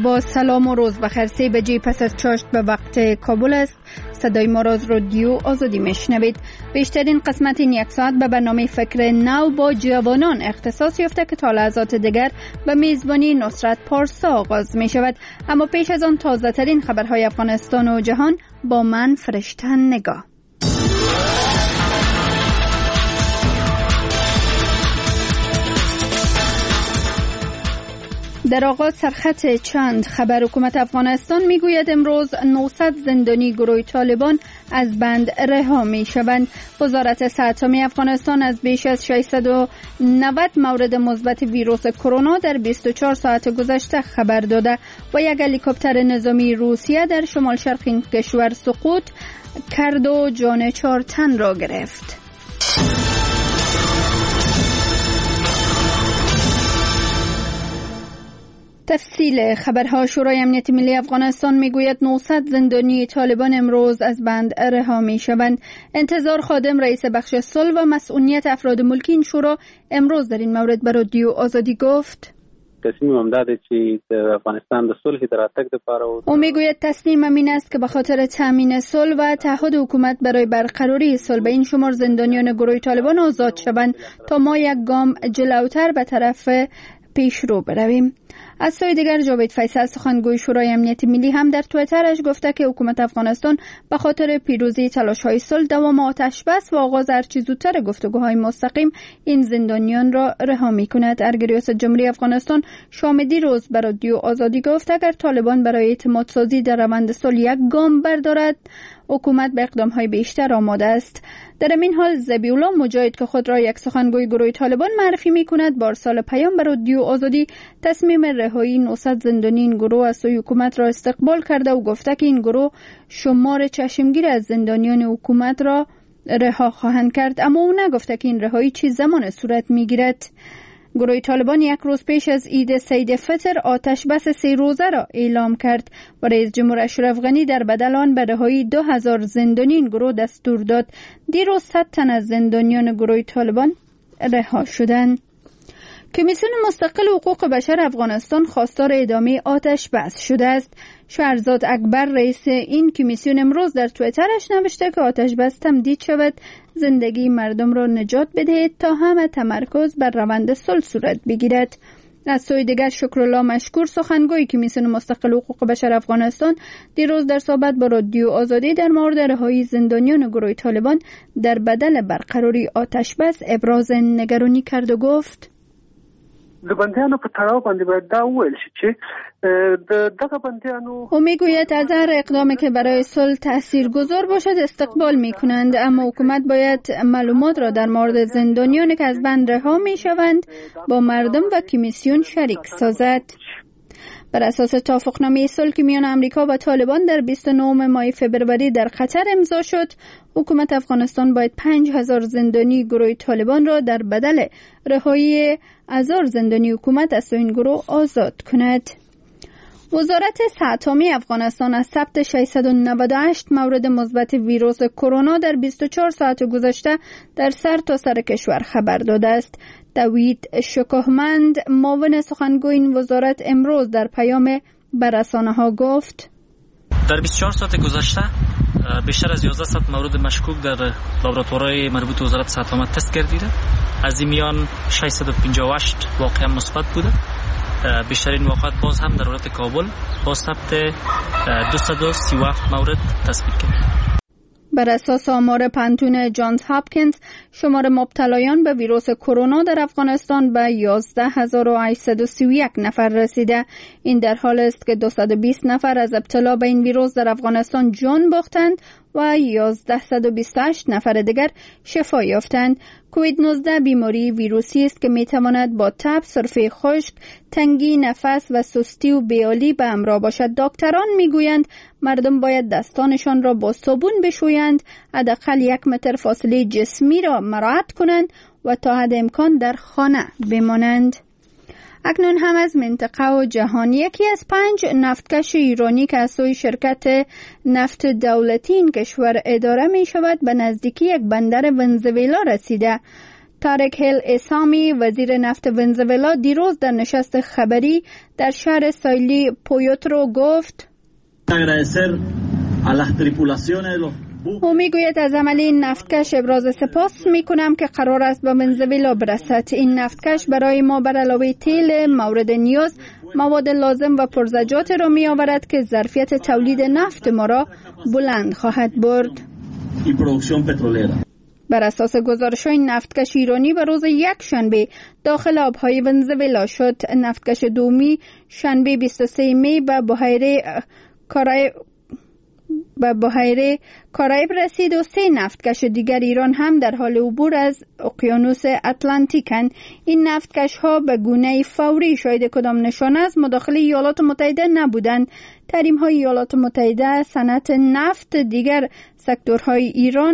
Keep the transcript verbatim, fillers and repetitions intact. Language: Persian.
با سلام و روز بخیر. سه بجه پس از چاشت به وقت کابل است. صدای ما را از رادیو آزادی میشنوید. بیشترین قسمت این یک ساعت به برنامه فکر نو با جوانان اختصاص یافته که تا لحظات دیگر به میزبانی نصرت پارسا آغاز می شود. اما پیش از آن تازه ترین خبرهای افغانستان و جهان با من فرشته نگاه. در آغاز سرخط چند خبر. حکومت افغانستان میگوید امروز نهصد زندانی گروه طالبان از بند رها می شوند. وزارت صحت عامه افغانستان از بیش از ششصد و نود مورد مثبت ویروس کرونا در بیست و چهار ساعت گذشته خبر داده و یک هلیکوپتر نظامی روسیه در شمال شرق این کشور سقوط کرد و جان چهار تن را گرفت. تفصیل خبرها. شورای امنیت ملی افغانستان میگوید نهصد زندانی طالبان امروز از بند رها میشوند. انتظار خادم رئیس بخش صلح و مسئولیت افراد ملکی این شورا امروز در این مورد به رادیو آزادی گفت تصمیم داده چې د افغانستان د صلح د راتګ لپاره او میگوید تصمیم این است که به خاطر تامین صلح و تعهد حکومت برای برقراری صلح به این شمار زندانیان گروه طالبان آزاد شوند تا ما یک گام جلوتر به طرف پیش رو برویم. از سوی دیگر جاوید فیصل سخنگوی شورای امنیت ملی هم در توییترش گفته که حکومت افغانستان به خاطر پیروزی تلاش‌های صلح، دوام آتش بس و آغاز هرچه زودتر گفتگوهای مستقیم این زندانیان را رها می‌کند. ارگ ریاست جمهوری افغانستان شامدی روز بر رادیو آزادی گفت اگر طالبان برای اعتماد سازی در روند صلح یک گام بردارد حکومت به اقدام‌های بیشتر آماده است. در این حال ذبیح‌الله مجاهد که خود را یک سخنگوی گروه طالبان معرفی می‌کند بارسال پیام بر رادیو آزادی تصمیم رهایی نهصد زندانی این گروه از سوی حکومت را استقبال کرده و گفته که این گروه شمار چشمگیر از زندانیان حکومت را رها خواهند کرد، اما او نگفته که این رهایی چه زمان صورت می‌گیرد. گروه طالبان یک روز پیش از عید سید فطر آتش بس سه روزه را اعلام کرد و رئیس جمهور اشرف غنی در بدل آن به رهایی دو هزار زندانی این گروه دستور داد. دیروز صد تن از زندانیان گروه طالبان رها شدند. کمیسیون مستقل حقوق بشر افغانستان خواستار ادامه آتش بس شده است. شهرزاد اکبر رئیس این کمیسیون امروز در توییترش نوشته که آتش بس تمدید شود، زندگی مردم را نجات بدهید تا همه تمرکز بر روند صلح صورت بگیرد. از سوی دیگر شکرالله مشکور سخنگوی کمیسیون مستقل حقوق بشر افغانستان دیروز در صحبت با رادیو آزادی در مورد رهایی زندانیان گروه طالبان در بدل برقراری آتش بس ابراز نگرانی کرد و گفت د بندیانو په تړاو باندې باید دا وویل شي چې د دغه بندیانو او میگوید از هر اقدامی که برای صلح تاثیرگذار باشد استقبال میکنند، اما حکومت باید معلومات را در مورد زندانیانی که از بند رها میشوند با مردم و کمیسیون شریک سازد. بر اساس توافقنامه صلح که میان آمریکا و طالبان در بیست و نه ماه فوریه در قطر امضا شد، حکومت افغانستان باید پنج هزار زندانی گروه طالبان را در بدل رهایی هزار زندانی حکومت از این گروه آزاد کند. وزارت صحت عامه افغانستان از ثبت ششصد و نود و هشت مورد مثبت ویروس کرونا در بیست و چهار ساعت گذشته در سر تا سر کشور خبر داده است. دوید شکوهمند معاون سخنگوی این وزارت امروز در پیام به رسانه‌ها گفت در بیست و چهار ساعت گذشته بیشتر از یازده صد مورد مشکوک در لابراتوارهای مربوط به وزارت صحت عامه تست گردیده. از این میان ششصد و پنجاه و هشت واقعا مثبت بوده. بیشترین واقعات باز هم در ولایت کابل با ثبت دویست و سی و هفت مورد تثبیت کرد. بر اساس آمار پانتون جانز هاپکینز شمار مبتلایان به ویروس کرونا در افغانستان به یازده هزار و هشتصد و سی و یک نفر رسیده. این در حال است که دویست و بیست نفر از ابتلا به این ویروس در افغانستان جان باختند و یازده و بیست و هشت نفر دیگر شفا یافتند. کووید نوزده بیماری ویروسی است که میتواند با تب، سرفه خشک، تنگی نفس و سستی و بی‌حالی به همراه باشد. دکتران میگویند مردم باید دستانشان را با صابون بشویند، حداقل یک متر فاصله جسمی را مراعات کنند و تا حد امکان در خانه بمانند. اکنون هم از منطقه و جهان. یکی از پنج نفتکش ایرانی که از سوی شرکت نفت دولتی این کشور اداره می شود به نزدیکی یک بندر ونزوئلا رسیده. تارک هیل اسامی وزیر نفت ونزوئلا دیروز در نشست خبری در شهر سایلی پویوترو گفت او میگوید از عمل این نفتکش ابراز سپاس میکنم که قرار است به ونزوئلا برسد. این نفتکش برای ما بر علاوه تیل مورد نیاز مواد لازم و پرزجات را می آورد که ظرفیت تولید نفت ما را بلند خواهد برد. بر اساس گزارش های نفتکش ایرانی به روز یک شنبه داخل آبهای ونزوئلا شد. نفتکش دومی شنبه بیست و سه می به بحیره کارائیب به بحیره کارائیب رسید و سه نفتکش دیگر ایران هم در حال عبور از اقیانوس اتلانتیکند. این نفتکش ها به گونه فوری شاید کدام نشانه از مداخله ایالات متحده نبودند. تحریم های ایالات متحده صنعت نفت دیگر سکتورهای ایران